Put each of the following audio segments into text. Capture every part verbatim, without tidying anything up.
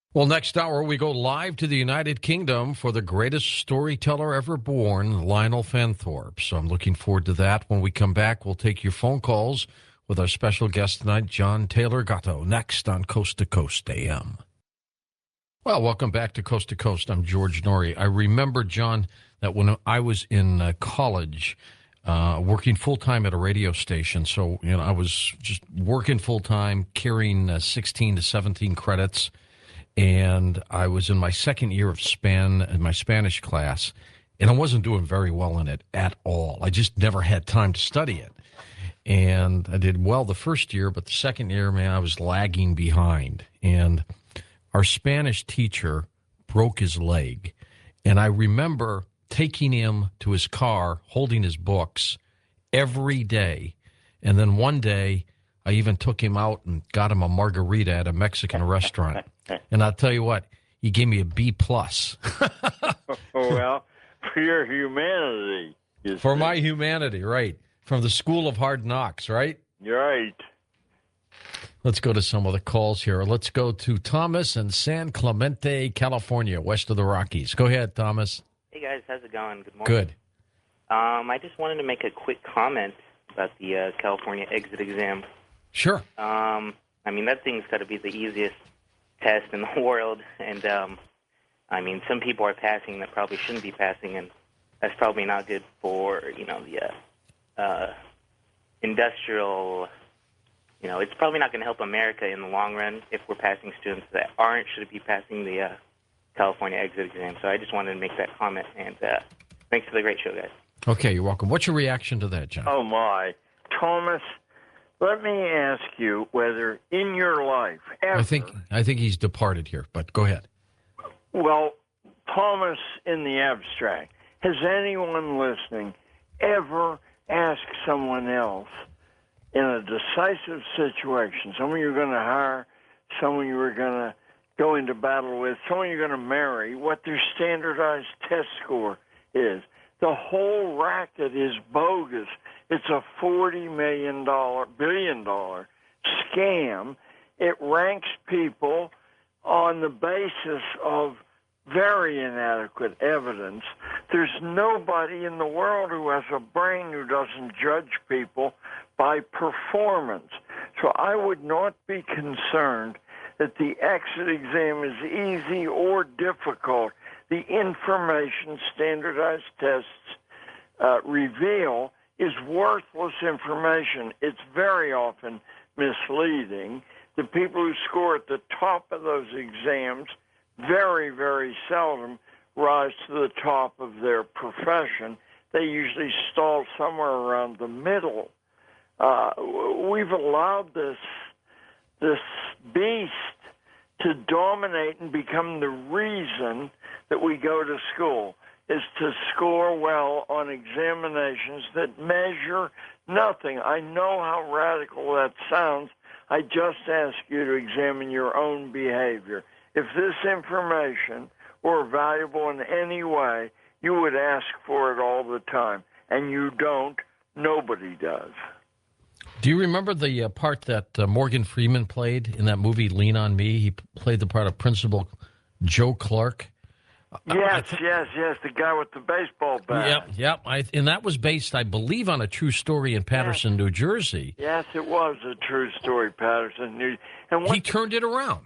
Well, next hour, we go live to the United Kingdom for the greatest storyteller ever born, Lionel Fanthorpe. So I'm looking forward to that. When we come back, we'll take your phone calls with our special guest tonight, John Taylor Gatto, next on Coast to Coast A M. Well, welcome back to Coast to Coast. I'm George Norrie. I remember, John, that when I was in uh, college, uh, working full-time at a radio station, so you know, I was just working full-time, carrying uh, sixteen to seventeen credits, and I was in my second year of span in my Spanish class, and I wasn't doing very well in it at all. I just never had time to study it. And I did well the first year, but the second year, man, I was lagging behind. And our Spanish teacher broke his leg. And I remember taking him to his car, holding his books every day. And then one day, I even took him out and got him a margarita at a Mexican restaurant. And I'll tell you what, he gave me a B plus. Well, for your humanity. For my humanity, right. From the School of Hard Knocks, right? You're right. Let's go to some of the calls here. Let's go to Thomas in San Clemente, California, west of the Rockies. Go ahead, Thomas. Hey, guys. How's it going? Good morning. Good. Um, I just wanted to make a quick comment about the uh, California exit exam. Sure. Um, I mean, that thing's got to be the easiest test in the world. And, um, I mean, some people are passing that probably shouldn't be passing, and that's probably not good for, you know, the uh, uh, industrial... You know, it's probably not going to help America in the long run if we're passing students that aren't should be passing the uh, California exit exam. So I just wanted to make that comment, and uh, thanks for the great show, guys. Okay, you're welcome. What's your reaction to that, John? Oh, my. Thomas, let me ask you whether in your life ever... I think I think he's departed here, but go ahead. Well, Thomas, in the abstract, has anyone listening ever asked someone else in a decisive situation, someone you're going to hire, someone you were going to go into battle with, someone you're going to marry, what their standardized test score is? The whole racket is bogus. It's a forty million dollars, billion dollar scam. It ranks people on the basis of very inadequate evidence. There's nobody in the world who has a brain who doesn't judge people by performance. So I would not be concerned that the exit exam is easy or difficult. The information standardized tests uh, reveal is worthless information. It's very often misleading. The people who score at the top of those exams very, very seldom rise to the top of their profession. They usually stall somewhere around the middle. Uh, we've allowed this this beast to dominate and become the reason that we go to school, is to score well on examinations that measure nothing. I know how radical that sounds. I just ask you to examine your own behavior. If this information were valuable in any way, you would ask for it all the time. And you don't. Nobody does. Do you remember the uh, part that uh, Morgan Freeman played in that movie Lean on Me? He played the part of Principal Joe Clark. Yes, th- yes, yes, the guy with the baseball bat. Yep, yep. I, and that was based, I believe, on a true story in Paterson, yes. New Jersey. Yes, it was a true story, Paterson, New Jersey. And he turned it around.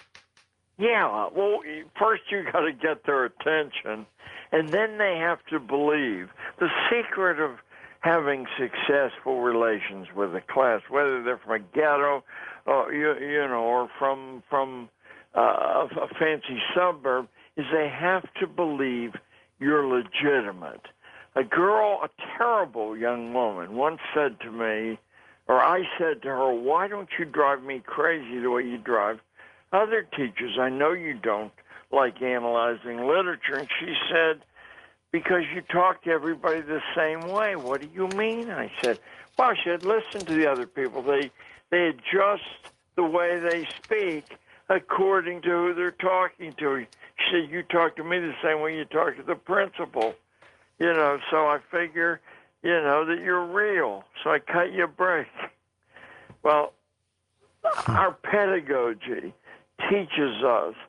Yeah, well, first you got to get their attention, and then they have to believe. The secret of having successful relations with a class, whether they're from a ghetto, or, you, you know, or from from uh, a fancy suburb, is they have to believe you're legitimate. A girl, a terrible young woman, once said to me, or I said to her, "Why don't you drive me crazy the way you drive other teachers? I know you don't like analyzing literature." And she said, "Because you talk to everybody the same way." "What do you mean?" I said, "Well," she said, "listen to the other people. They they adjust the way they speak according to who they're talking to." She said, "You talk to me the same way you talk to the principal. You know, so I figure, you know, that you're real. So I cut you a break." Well, our pedagogy teaches us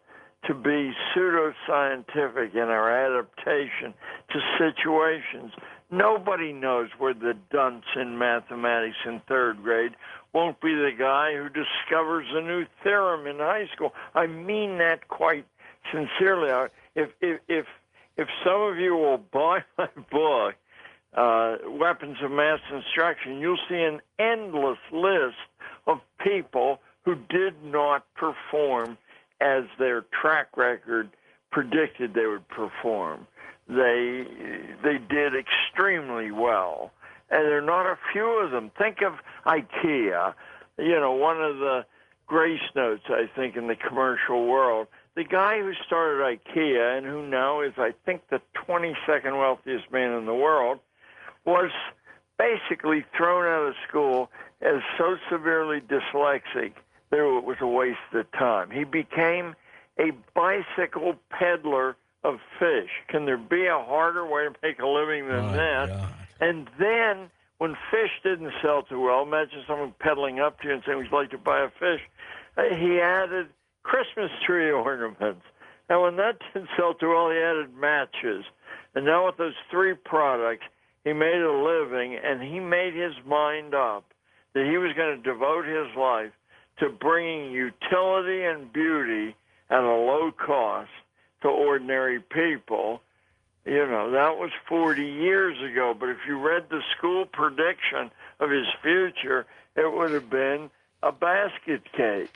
to be pseudoscientific in our adaptation to situations. Nobody knows where the dunce in mathematics in third grade won't be the guy who discovers a new theorem in high school. I mean that quite sincerely. If if if, if some of you will buy my book, uh, Weapons of Mass Instruction, you'll see an endless list of people who did not perform as their track record predicted they would perform. They they did extremely well, and there are not a few of them. Think of IKEA, you know, one of the grace notes, I think, in the commercial world. The guy who started IKEA and who now is, I think, the twenty-second wealthiest man in the world, was basically thrown out of school as so severely dyslexic that it was a waste of time. He became a bicycle peddler of fish. Can there be a harder way to make a living than My that? God. And then when fish didn't sell too well, imagine someone peddling up to you and saying, would you like to buy a fish? Uh, he added Christmas tree ornaments. And when that didn't sell too well, he added matches. And now with those three products, he made a living, and he made his mind up that he was going to devote his life to bringing utility and beauty at a low cost to ordinary people. You know, that was forty years ago. But if you read the school prediction of his future, it would have been a basket case.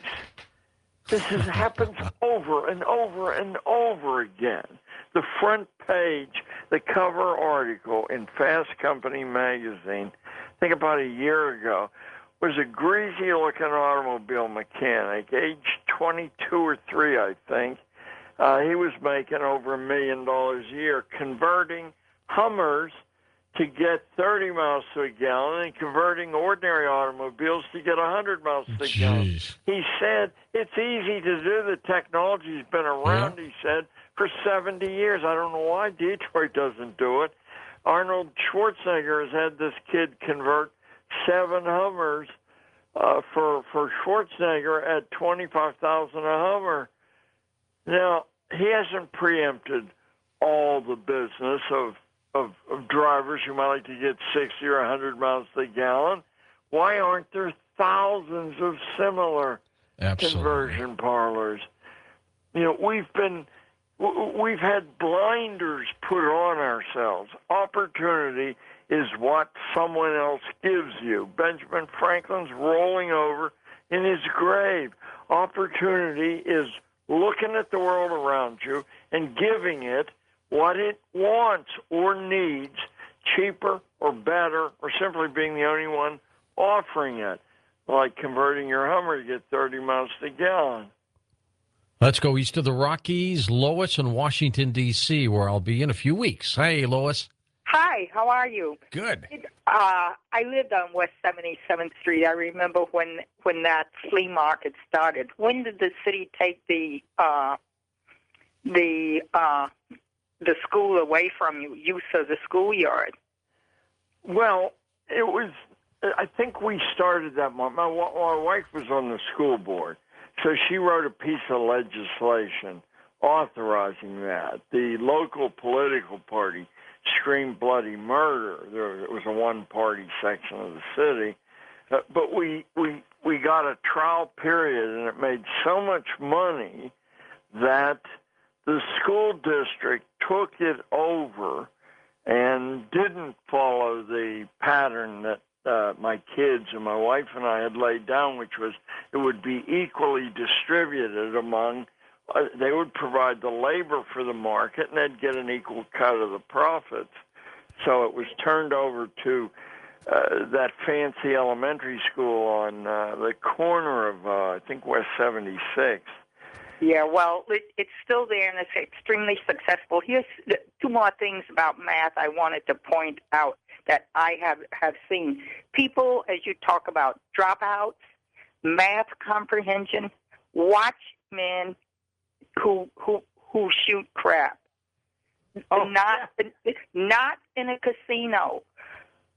This has happened over and over and over again. The front page, the cover article in Fast Company magazine, I think about a year ago, was a greasy-looking automobile mechanic, age twenty-two or three, I think. Uh, he was making over a million dollars a year, converting Hummers to get thirty miles to a gallon and converting ordinary automobiles to get one hundred miles to a gallon. He said, it's easy to do. The technology's been around, yeah. he said, for seventy years. I don't know why Detroit doesn't do it. Arnold Schwarzenegger has had this kid convert seven Hummers uh, for for Schwarzenegger at twenty-five thousand a Hummer. Now, he hasn't preempted all the business of, of, of drivers who might like to get sixty or one hundred miles to the gallon. Why aren't there thousands of similar Absolutely. conversion parlors? You know, we've been, we've had blinders put on ourselves. Opportunity is what someone else gives you. Benjamin Franklin's rolling over in his grave. Opportunity is looking at the world around you and giving it what it wants or needs, cheaper or better, or simply being the only one offering it, like converting your Hummer to get thirty miles to the gallon. Let's go east of the Rockies, Lois in Washington, D C, where I'll be in a few weeks. Hey, Lois. Hi, how are you? Good. Uh, I lived on West seventy-seventh Street. I remember when when that flea market started. When did the city take the uh, the uh, the school away from you, use of the schoolyard? Well, it was. I think we started that. My, my my wife was on the school board, so she wrote a piece of legislation authorizing that. The local political party screamed bloody murder. There it was a one-party section of the city, uh, but we we we got a trial period, and it made so much money that the school district took it over and didn't follow the pattern that uh, my kids and my wife and I had laid down, which was it would be equally distributed among. Uh, they would provide the labor for the market, and they'd get an equal cut of the profits. So it was turned over to uh, that fancy elementary school on uh, the corner of, uh, I think, West seventy-sixth. Yeah, well, it, it's still there, and it's extremely successful. Here's two more things about math I wanted to point out that I have, have seen. People, as you talk about dropouts, math comprehension, watch men who who who shoot crap. Oh, not yeah. not in a casino.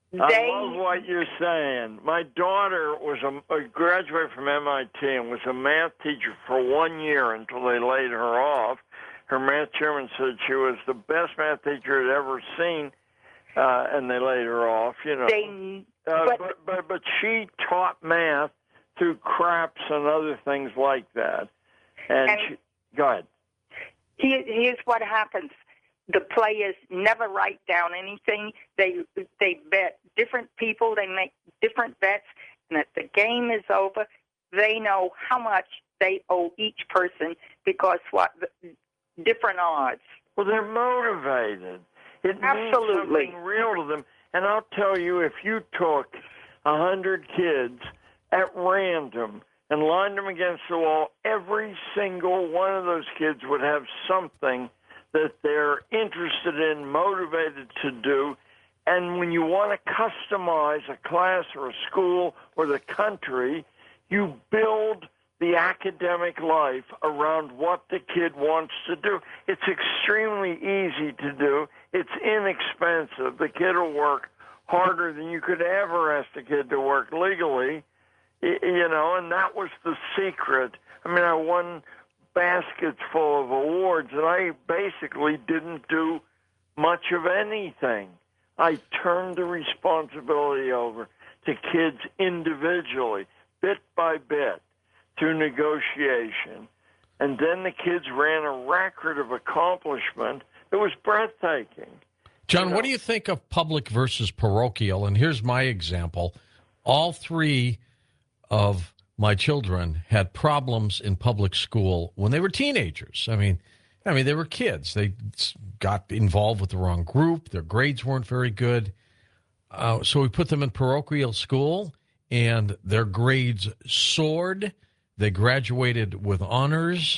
I They love what you're saying. My daughter was a, a graduate from M I T and was a math teacher for one year until they laid her off. Her math chairman said she was the best math teacher he'd ever seen, uh, and they laid her off. You know, they uh, but, but but but she taught math through craps and other things like that. And, And- she, go ahead. here, here's what happens. The players never write down anything. They they bet different people. They make different bets, and if the game is over, they know how much they owe each person because what different odds. Well, they're motivated. It Absolutely. means something real to them. And I'll tell you, if you took a hundred kids at random and lined them against the wall, every single one of those kids would have something that they're interested in, motivated to do. And when you want to customize a class or a school or the country, you build the academic life around what the kid wants to do. It's extremely easy to do. It's inexpensive. The kid will work harder than you could ever ask the kid to work legally, you know, and that was the secret. I mean, I won baskets full of awards, and I basically didn't do much of anything. I turned the responsibility over to kids individually, bit by bit, through negotiation. And then the kids ran a record of accomplishment that was breathtaking. John, You know? what do you think of public versus parochial? And here's my example. All three of my children had problems in public school when they were teenagers. I mean, I mean, they were kids. They got involved with the wrong group. Their grades weren't very good. Uh, so we put them in parochial school, and their grades soared. They graduated with honors,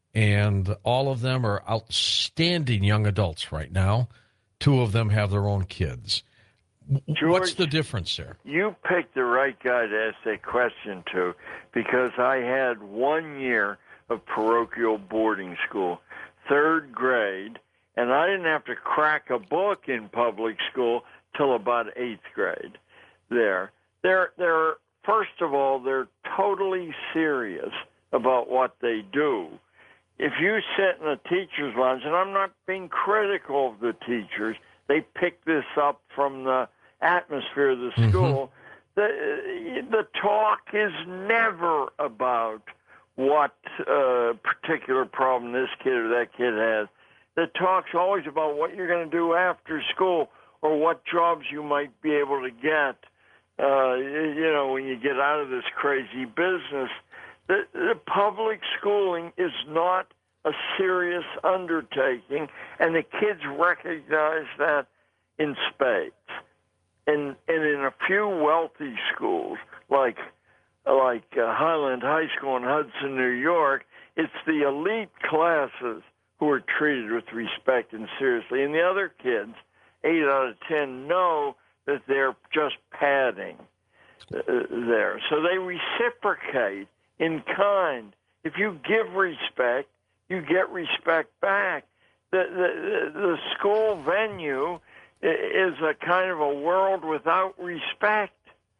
and all of them are outstanding young adults right now. Two of them have their own kids. George, What's the difference there? You picked the right guy to ask that question to, because I had one year of parochial boarding school, third grade, and I didn't have to crack a book in public school till about eighth grade. There, they're they're first of all, they're totally serious about what they do. If you sit in a teacher's lounge, and I'm not being critical of the teachers, they pick this up from the atmosphere of the school. Mm-hmm. The, the talk is never about what uh, particular problem this kid or that kid has. The talk's always about what you're going to do after school or what jobs you might be able to get, uh, you know, when you get out of this crazy business. The, the public schooling is not a serious undertaking, and the kids recognize that in spades. And, and in a few wealthy schools, like like uh, Highland High School in Hudson, New York, it's the elite classes who are treated with respect and seriously. And the other kids, eight out of ten, know that they're just padding uh, there. So they reciprocate in kind. If you give respect, you get respect back. The, the, the school venue is a kind of a world without respect.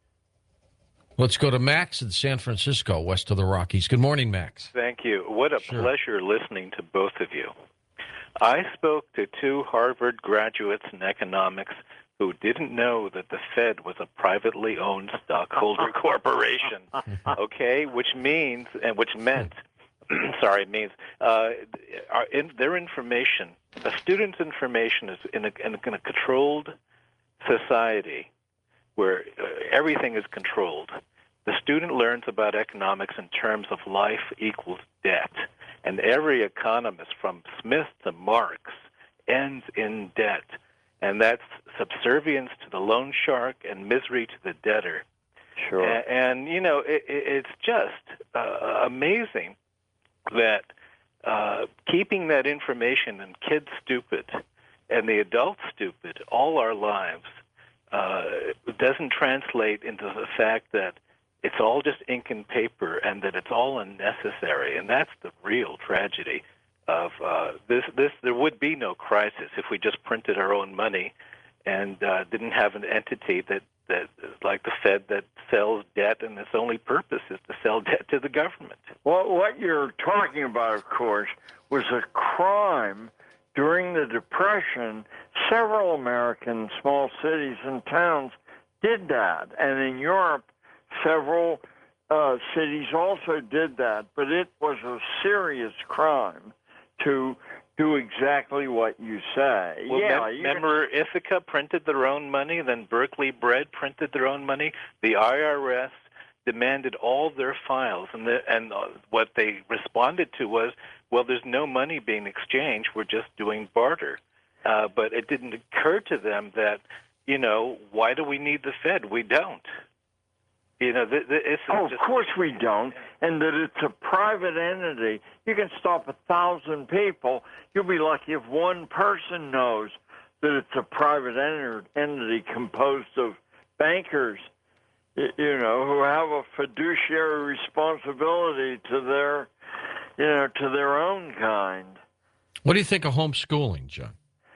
Let's go to Max in San Francisco, west of the Rockies. Good morning, Max. Thank you. What a Sure. pleasure listening to both of you. I spoke to two Harvard graduates in economics who didn't know that the Fed was a privately owned stockholder corporation, okay, which means, and which meant, sorry, it means uh, our, in, their information, a student's information is in a, in a, in a controlled society where uh, everything is controlled. The student learns about economics in terms of life equals debt. And every economist from Smith to Marx ends in debt. And that's subservience to the loan shark and misery to the debtor. Sure. And, and you know, it, it's just uh, amazing that uh, keeping that information and kids stupid and the adults stupid all our lives uh, doesn't translate into the fact that it's all just ink and paper and that it's all unnecessary. And that's the real tragedy of uh, this. This there would be no crisis if we just printed our own money and uh, didn't have an entity that, that, like the Fed, that sells debt, and its only purpose is to sell debt to the government. Well, what you're talking about, of course, was a crime during the Depression. Several American small cities and towns did that, and in Europe, several uh, cities also did that, but it was a serious crime to do exactly what you say. Well, yeah, mem- remember Ithaca printed their own money, then Berkeley Bread printed their own money. The I R S demanded all their files, and the, and uh, what they responded to was, well, there's no money being exchanged, we're just doing barter. Uh, but it didn't occur to them that, you know, why do we need the Fed? We don't. You know, th- th- it's oh, just, of course we don't, and that it's a private entity. You can stop a thousand people. You'll be lucky if one person knows that it's a private enter- entity composed of bankers, you know, who have a fiduciary responsibility to their, you know, to their own kind. What do you think of homeschooling, John?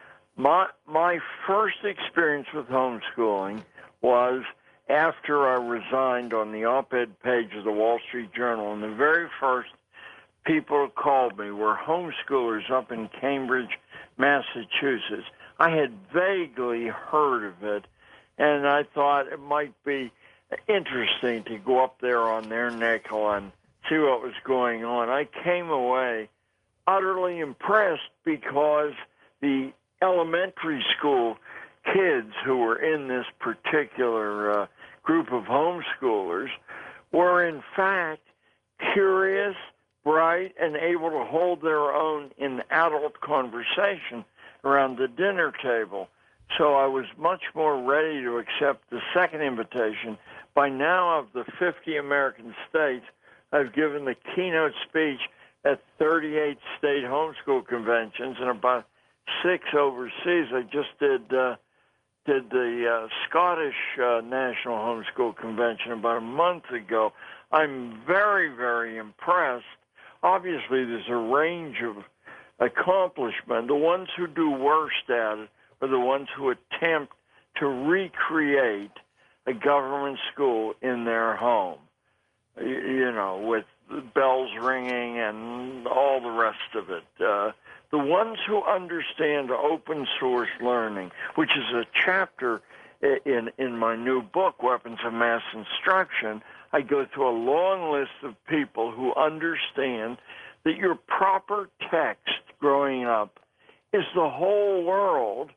My my first experience with homeschooling was after I resigned on the op-ed page of the Wall Street Journal, and the very first people who called me were homeschoolers up in Cambridge, Massachusetts. I had vaguely heard of it, and I thought it might be interesting to go up there on their nickel and see what was going on. I came away utterly impressed because the elementary school kids who were in this particular uh, group of homeschoolers were, in fact, curious, bright, and able to hold their own in adult conversation around the dinner table. So I was much more ready to accept the second invitation. By now, of the fifty American states, I've given the keynote speech at thirty-eight state homeschool conventions and about six overseas. I just did uh, did the uh, Scottish uh, National Homeschool Convention about a month ago. I'm very, very impressed. Obviously, there's a range of accomplishment. The ones who do worst at it are the ones who attempt to recreate a government school in their home, you, you know, with bells ringing and all the rest of it. Uh, the ones who understand open source learning, which is a chapter in, in my new book, Weapons of Mass Instruction, I go through a long list of people who understand that your proper text growing up is the whole world,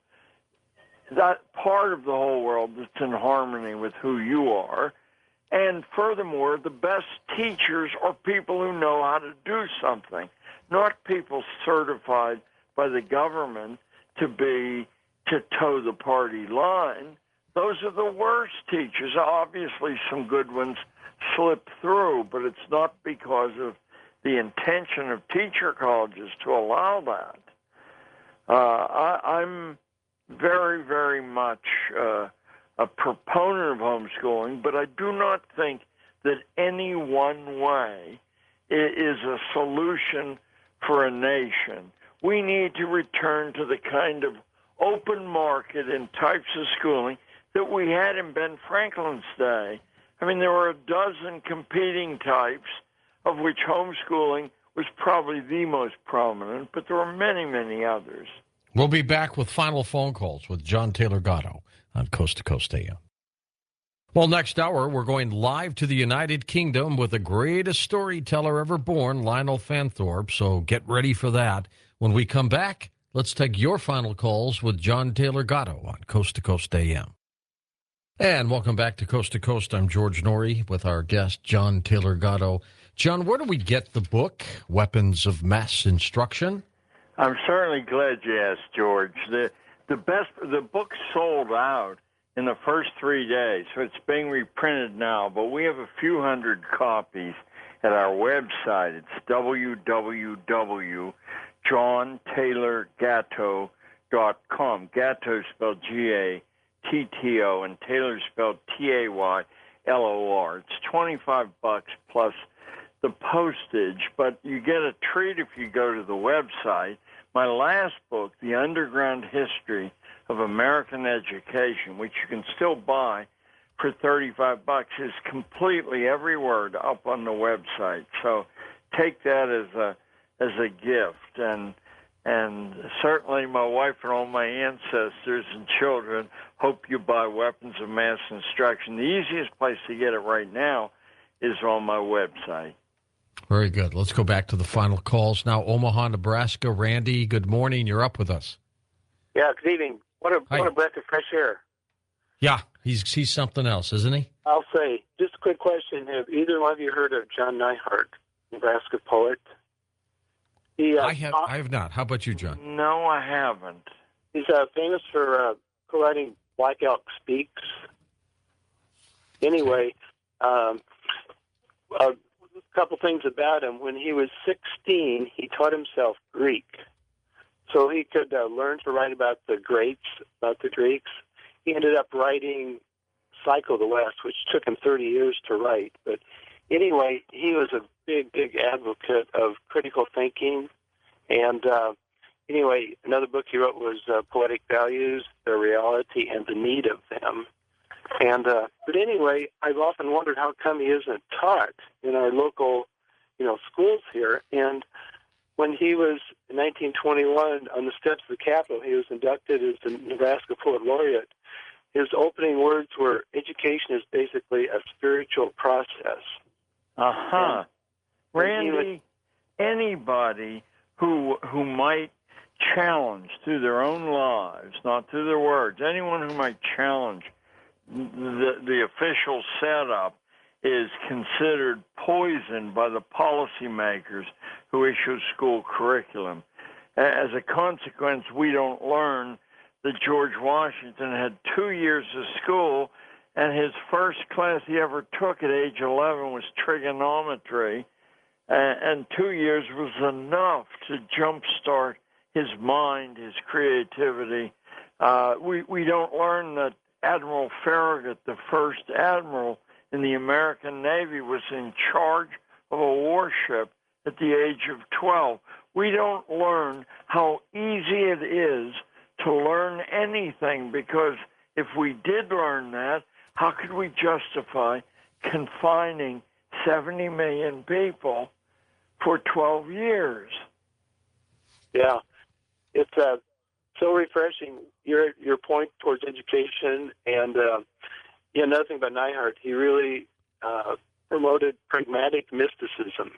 that part of the whole world that's in harmony with who you are. And furthermore, the best teachers are people who know how to do something, not people certified by the government to be, to toe the party line. Those are the worst teachers. Obviously, some good ones slip through, but it's not because of the intention of teacher colleges to allow that. Uh, I, I'm very, very much uh, a proponent of homeschooling, but I do not think that any one way is a solution for a nation. We need to return to the kind of open market in types of schooling that we had in Ben Franklin's day. I mean, there were a dozen competing types, of which homeschooling was probably the most prominent, but there were many, many others. We'll be back with final phone calls with John Taylor Gatto on Coast to Coast A M. Well, next hour, we're going live to the United Kingdom with the greatest storyteller ever born, Lionel Fanthorpe, so get ready for that. When we come back, let's take your final calls with John Taylor Gatto on Coast to Coast A M. And welcome back to Coast to Coast. I'm George Norrie with our guest, John Taylor Gatto. John, where do we get the book, Weapons of Mass Instruction? I'm certainly glad you asked, George. The the best the book sold out in the first three days, so it's being reprinted now. But we have a few hundred copies at our website. It's w w w dot john taylor gatto dot com. Gatto spelled G A T T O and Taylor spelled T A Y L O R. It's twenty-five bucks plus the postage, but you get a treat if you go to the website. My last book, The Underground History of American education, which you can still buy for thirty-five bucks, is completely every word up on the website. So take that as a as a gift, and and certainly my wife and all my ancestors and children hope you buy Weapons of Mass Destruction. The easiest place to get it right now is on my website. Very good. Let's go back to the final calls now. Omaha, Nebraska. Randy, good morning. You're up with us. Yeah, good evening. What a Hi. what a breath of fresh air. Yeah, he's he's something else, isn't he? I'll say, just a quick question. Have either one of you heard of John Neihart, Nebraska poet? He, uh, I have I have not. How about you, John? No, I haven't. He's uh, famous for uh, writing Black Elk Speaks. Anyway, um, a couple things about him. When he was sixteen, he taught himself Greek, so he could uh, learn to write about the greats, about the Greeks. He ended up writing Cycle of the West, which took him thirty years to write. But anyway, he was a big, big advocate of critical thinking. And uh, anyway, another book he wrote was uh, Poetic Values, Their Reality, and the Need of Them. And uh, but anyway, I've often wondered how come he isn't taught in our local, you know, schools here. And when he was in nineteen twenty-one on the steps of the Capitol, he was inducted as the Nebraska Poet Laureate. His opening words were, "Education is basically a spiritual process." Uh-huh. And Randy, anybody who who might challenge through their own lives, not through their words, anyone who might challenge the, the official setup is considered poisoned by the policymakers who issue school curriculum. As a consequence, we don't learn that George Washington had two years of school, and his first class he ever took at age eleven was trigonometry, and two years was enough to jumpstart his mind, his creativity. Uh, we, we don't learn that Admiral Farragut, the first admiral in the American Navy, was in charge of a warship at the age of twelve. We don't learn how easy it is to learn anything, because if we did learn that, how could we justify confining seventy million people for twelve years? Yeah, it's uh, so refreshing. Your your point towards education, and uh, yeah, another thing about Neihart, he really uh, promoted pragmatic mysticism,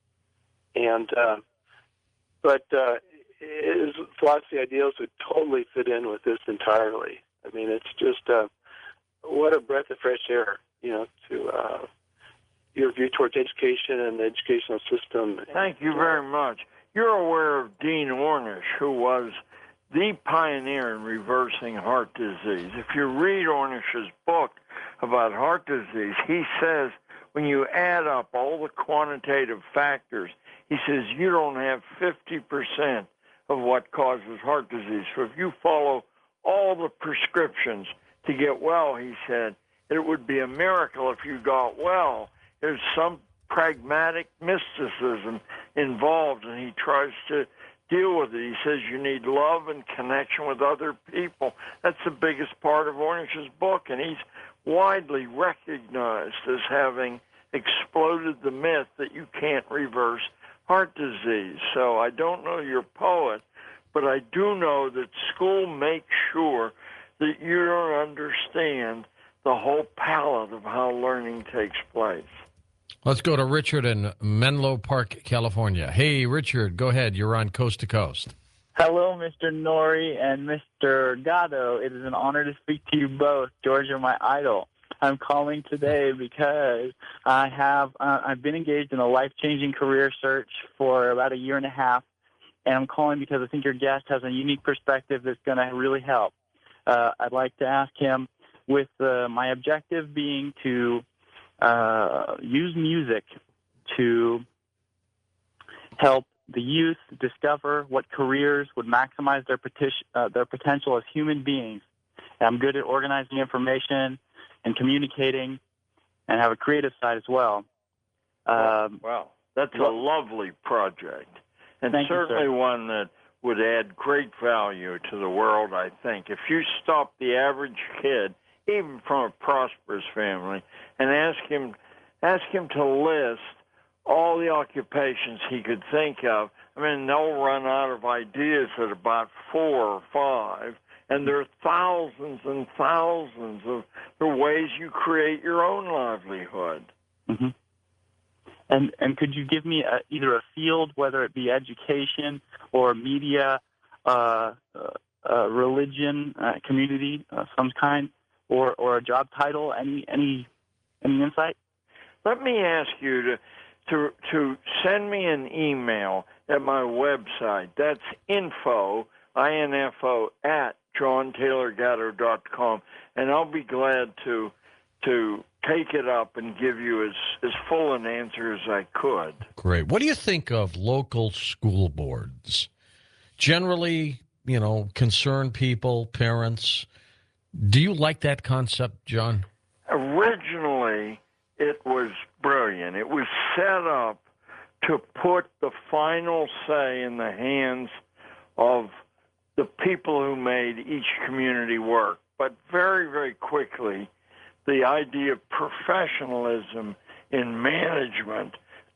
and uh, but uh, his philosophy ideals would totally fit in with this entirely. I mean, it's just uh, what a breath of fresh air, you know, to uh, your view towards education and the educational system. Thank you very much. You're aware of Dean Ornish, who was the pioneer in reversing heart disease. If you read Ornish's book about heart disease, he says when you add up all the quantitative factors, he says you don't have fifty percent of what causes heart disease. So if you follow all the prescriptions to get well, he said, it would be a miracle if you got well. There's some pragmatic mysticism involved, and he tries to deal with it. He says you need love and connection with other people. That's the biggest part of Ornish's book, and he's widely recognized as having exploded the myth that you can't reverse heart disease. So I don't know your poet, but I do know that school makes sure that you don't understand the whole palette of how learning takes place. Let's go to Richard in Menlo Park, California. Hey, Richard, go ahead. You're on Coast to Coast. Hello, Mister Norrie and Mister Gatto. It is an honor to speak to you both. George, you're my idol. I'm calling today because I have uh, I've been engaged in a life-changing career search for about a year and a half, and I'm calling because I think your guest has a unique perspective that's going to really help. Uh, I'd like to ask him, with uh, my objective being to uh, use music to help the youth discover what careers would maximize their, petition, uh, their potential as human beings. And I'm good at organizing information and communicating, and have a creative side as well. Um, wow, that's well, a lovely project, and thank certainly you, one that would add great value to the world, I think. If you stop the average kid, even from a prosperous family, and ask him ask him to list all the occupations he could think of, I mean, they'll run out of ideas at about four or five, and there are thousands and thousands of the ways you create your own livelihood. Mm-hmm. And and could you give me a, either a field, whether it be education or media, uh, uh, uh, religion, uh, community, uh, some kind, or, or a job title? Any any any insight? Let me ask you to to to send me an email at my website. That's info I N F O at john taylor gatto dot com, and I'll be glad to to take it up and give you as, as full an answer as I could. Great. What do you think of local school boards? Generally, you know, concerned people, parents. Do you like that concept, John? Originally, it was brilliant. It was set up to put the final say in the hands of the people who made each community work. But very, very quickly, the idea of professionalism in management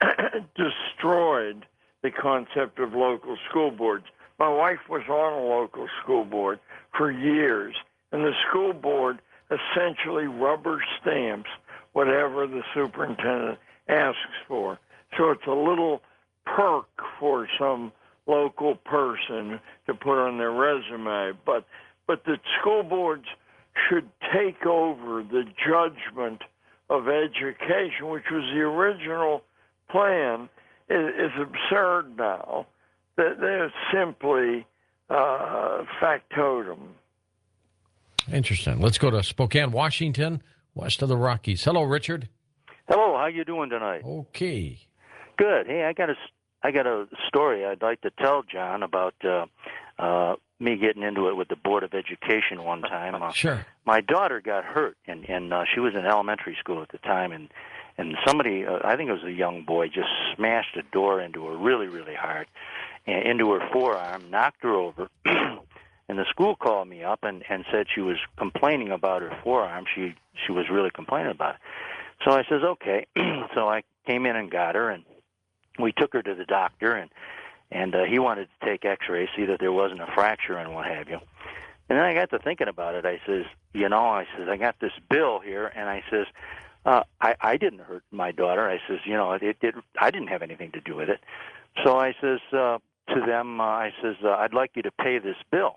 destroyed the concept of local school boards. My wife was on a local school board for years, and the school board essentially rubber stamps whatever the superintendent asks for. So it's a little perk for some local person to put on their resume, but but the school boards should take over the judgment of education, which was the original plan. It is absurd now that they're simply uh, factotum. Interesting. Let's go to Spokane, Washington, west of the Rockies. Hello, Richard. Hello, how you doing tonight? Okay. Good. Hey, I got a, I got a story I'd like to tell John about uh, uh, me getting into it with the Board of Education one time. Uh, Sure. My daughter got hurt, and, and uh, she was in elementary school at the time, and, and somebody, uh, I think it was a young boy, just smashed a door into her really, really hard, and into her forearm, knocked her over. And the school called me up and, and said she was complaining about her forearm. She she was really complaining about it. So I says, okay. So I came in and got her, and we took her to the doctor, and and uh, he wanted to take x-rays, see that there wasn't a fracture and what have you. And then I got to thinking about it. I says, you know, I says, I got this bill here, and I says, uh, I, I didn't hurt my daughter. I says, you know, it, it I didn't have anything to do with it. So I says uh, to them, uh, I says, uh, I'd like you to pay this bill.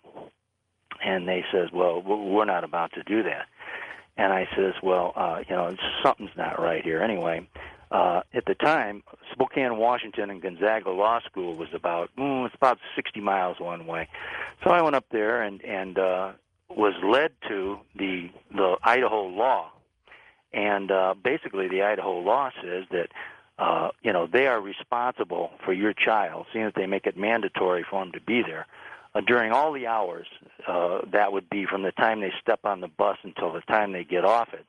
And they says, well, we're not about to do that. And I says, well, uh, you know, something's not right here. Anyway, uh, at the time, Spokane, Washington, and Gonzaga Law School was about, mm, it's about sixty miles one way. So I went up there and, and uh, was led to the the Idaho law. And uh, basically the Idaho law says that, uh, you know, they are responsible for your child, seeing that they make it mandatory for them to be there. Uh, during all the hours, uh, that would be from the time they step on the bus until the time they get off it.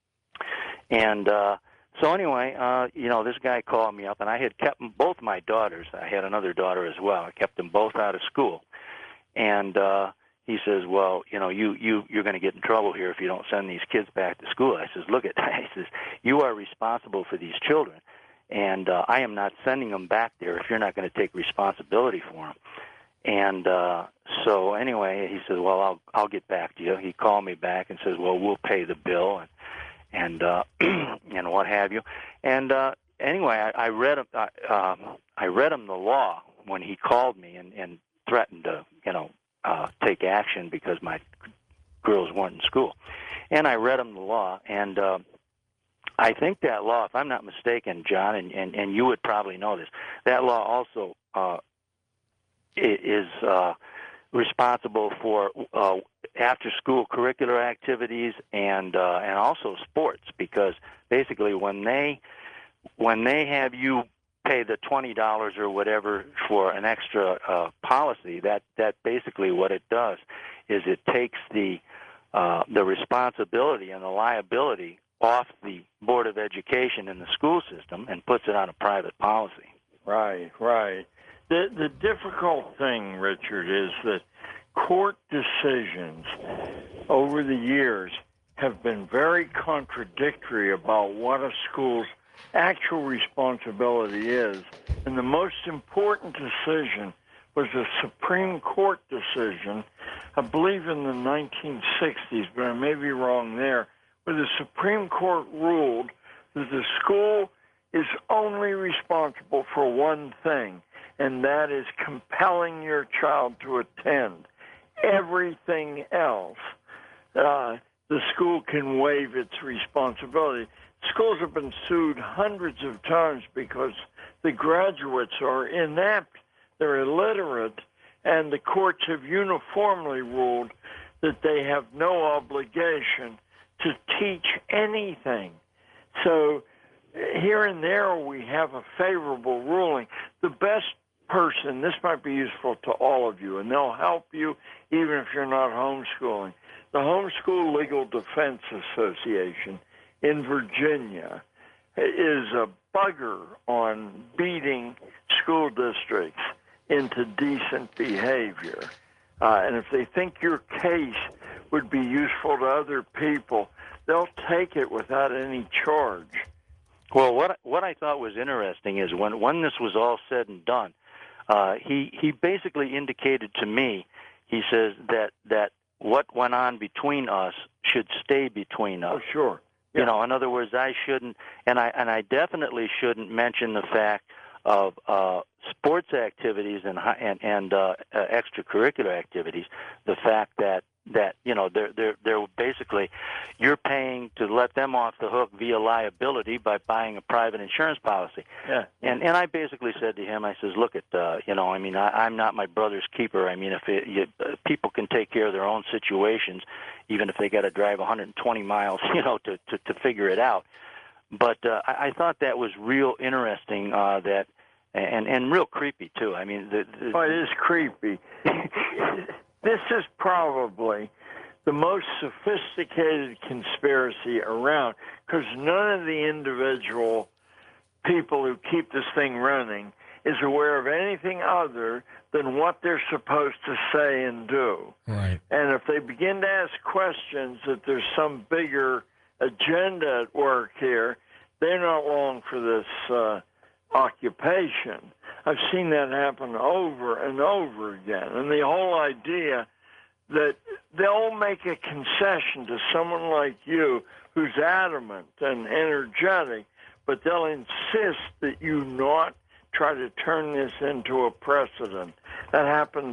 And uh, so anyway, uh, you know, this guy called me up, and I had kept both my daughters. I had another daughter as well. I kept them both out of school. And uh, he says, well, you know, you, you, you're going to get in trouble here if you don't send these kids back to school. I says, look at that. I says, you are responsible for these children, and uh, I am not sending them back there if you're not going to take responsibility for them. And uh, so anyway, he says, well, I'll I'll get back to you. He called me back and says, well, we'll pay the bill and and uh, and what have you. And uh, anyway, I, I read him uh, um, I read him the law when he called me and, and threatened to you know uh, take action because my girls weren't in school. And I read him the law, and uh, I think that law, if I'm not mistaken, John, and, and, and you would probably know this, that law also uh, is uh, responsible for uh, after-school curricular activities and uh, and also sports, because basically when they when they have you pay the twenty dollars or whatever for an extra uh, policy, that that basically what it does is it takes the uh, the responsibility and the liability off the Board of Education and the school system and puts it on a private policy. Right, right. The, the difficult thing, Richard, is that court decisions over the years have been very contradictory about what a school's actual responsibility is. And the most important decision was a Supreme Court decision, I believe in the nineteen sixties, but I may be wrong there, where the Supreme Court ruled that the school is only responsible for one thing, and that is compelling your child to attend. Everything else, uh, the school can waive its responsibility. Schools have been sued hundreds of times because the graduates are inept, they're illiterate, and the courts have uniformly ruled that they have no obligation to teach anything. So here and there we have a favorable ruling. The best person, this might be useful to all of you, and they'll help you even if you're not homeschooling. The Homeschool Legal Defense Association in Virginia is a bugger on beating school districts into decent behavior. Uh, and if they think your case would be useful to other people, they'll take it without any charge. Well, what what I thought was interesting is when, when this was all said and done, uh, he he basically indicated to me, he says that that what went on between us should stay between us. Oh, sure. Yeah. You know, in other words, I shouldn't, and I and I definitely shouldn't mention the fact of uh, sports activities and and, and uh, uh, extracurricular activities. The fact that. that, you know, they're, they're, they're basically, you're paying to let them off the hook via liability by buying a private insurance policy. Yeah. And and I basically said to him, I says, look, at, uh, you know, I mean, I, I'm not my brother's keeper. I mean, if it, you, uh, people can take care of their own situations, even if they got to drive one hundred twenty miles, you know, to, to, to figure it out. But uh, I, I thought that was real interesting, uh, that, and, and real creepy, too. I mean, the, the, oh, it is creepy. This is probably the most sophisticated conspiracy around because none of the individual people who keep this thing running is aware of anything other than what they're supposed to say and do. Right. And if they begin to ask questions that there's some bigger agenda at work here, they're not long for this uh, occupation. I've seen that happen over and over again. And the whole idea that they'll make a concession to someone like you who's adamant and energetic, but they'll insist that you not try to turn this into a precedent. That happens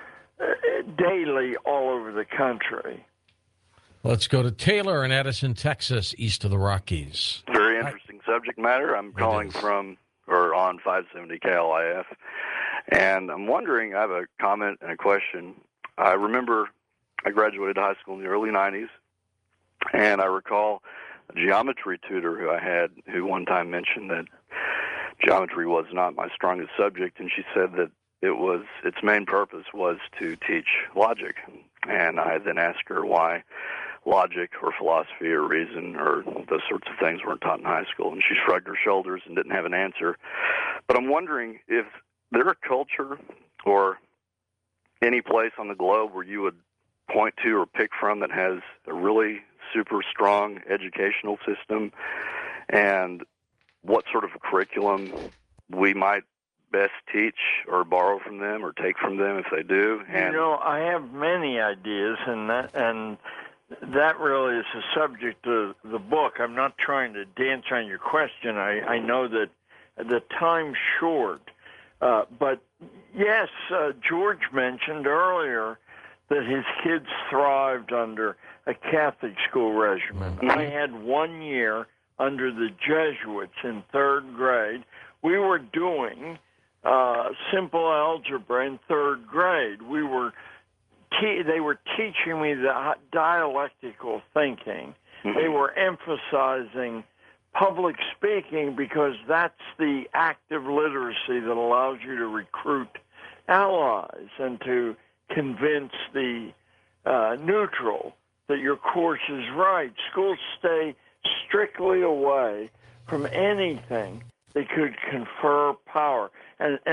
daily all over the country. Let's go to Taylor in Addison, Texas, east of the Rockies. Very interesting Hi. subject matter. I'm calling from or on five seventy K L I F, and I'm wondering, I have a comment and a question. I remember I graduated high school in the early nineties, and I recall a geometry tutor who I had who one time mentioned that geometry was not my strongest subject, and she said that it was its main purpose was to teach logic. And I then asked her why logic or philosophy or reason or those sorts of things weren't taught in high school, and she shrugged her shoulders and didn't have an answer. But I'm wondering if there a culture or any place on the globe where you would point to or pick from that has a really super strong educational system, and what sort of curriculum we might best teach or borrow from them or take from them if they do. And you know, I have many ideas, and that and that really is the subject of the book. I'm not trying to dance on your question. I, I know that the time's short. Uh, but, yes, uh, George mentioned earlier that his kids thrived under a Catholic school regimen. Mm-hmm. I had one year under the Jesuits in third grade. We were doing uh, simple algebra in third grade. We were te- they were teaching me the dialectical thinking. Mm-hmm. They were emphasizing public speaking because that's the active literacy that allows you to recruit allies and to convince the uh, neutral that your course is right. Schools stay strictly away from anything that could confer power. And, and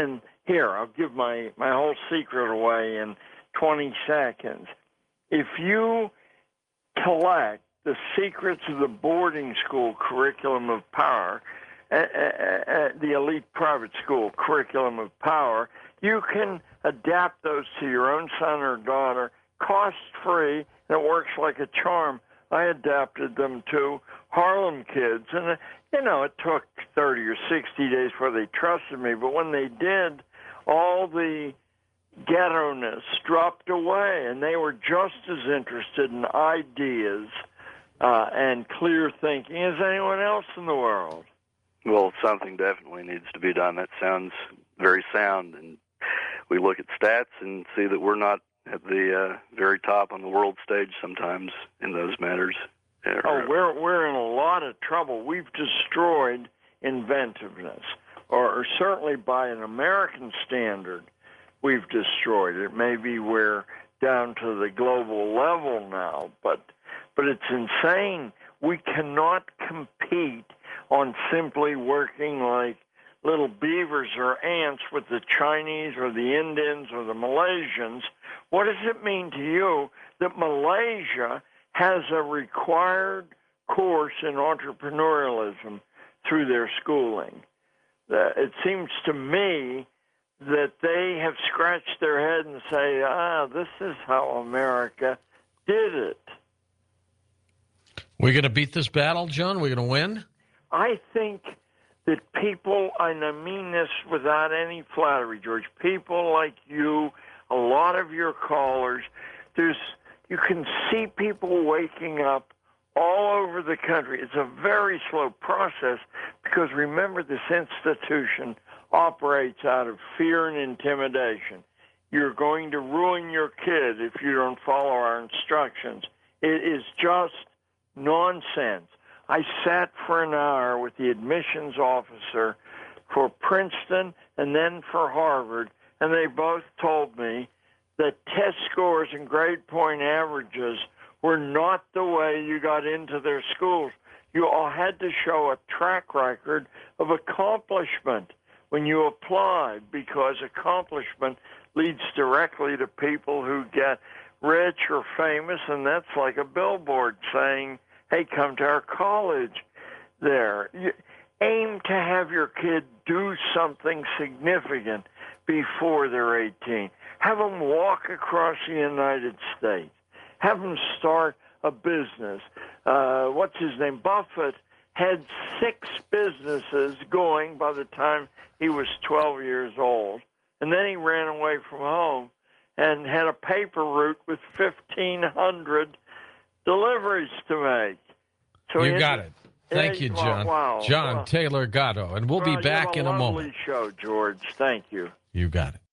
here, I'll give my, my whole secret away in twenty seconds. If you collect the secrets of the boarding school curriculum of power, uh, uh, uh, the elite private school curriculum of power, you can adapt those to your own son or daughter cost-free, and it works like a charm. I adapted them to Harlem kids, and, uh, you know, it took thirty or sixty days before they trusted me, but when they did, all the ghetto-ness dropped away, and they were just as interested in ideas uh, and clear thinking as anyone else in the world. Well, something definitely needs to be done. That sounds very sound, and we look at stats and see that we're not at the uh, very top on the world stage sometimes in those matters. Oh, we're we're in a lot of trouble. We've destroyed inventiveness, or, or certainly by an American standard, we've destroyed it. Maybe we're down to the global level now, but but it's insane. We cannot compete on simply working like little beavers or ants with the Chinese or the Indians or the Malaysians. What does it mean to you that Malaysia has a required course in entrepreneurialism through their schooling? Uh, it seems to me that they have scratched their head and say, ah, this is how America did it. We're going to beat this battle, John? We're going to win? I think that people, and I mean this without any flattery, George, people like you, a lot of your callers, there's you can see people waking up all over the country. It's a very slow process because, remember, this institution operates out of fear and intimidation. You're going to ruin your kid if you don't follow our instructions. It is just nonsense. I sat for an hour with the admissions officer for Princeton and then for Harvard, and they both told me that test scores and grade point averages were not the way you got into their schools. You all had to show a track record of accomplishment when you applied, because accomplishment leads directly to people who get rich or famous, and that's like a billboard saying, hey, come to our college there. You aim to have your kid do something significant before they're eighteen. Have them walk across the United States. Have them start a business. Uh, what's his name? Buffett had six businesses going by the time he was twelve years old. And then he ran away from home and had a paper route with fifteen hundred deliveries to make. So you got it. Thank you, John. Wow. John wow. Taylor Gatto. And we'll well, be back in a moment. Lovely show, George. Thank you. You got it.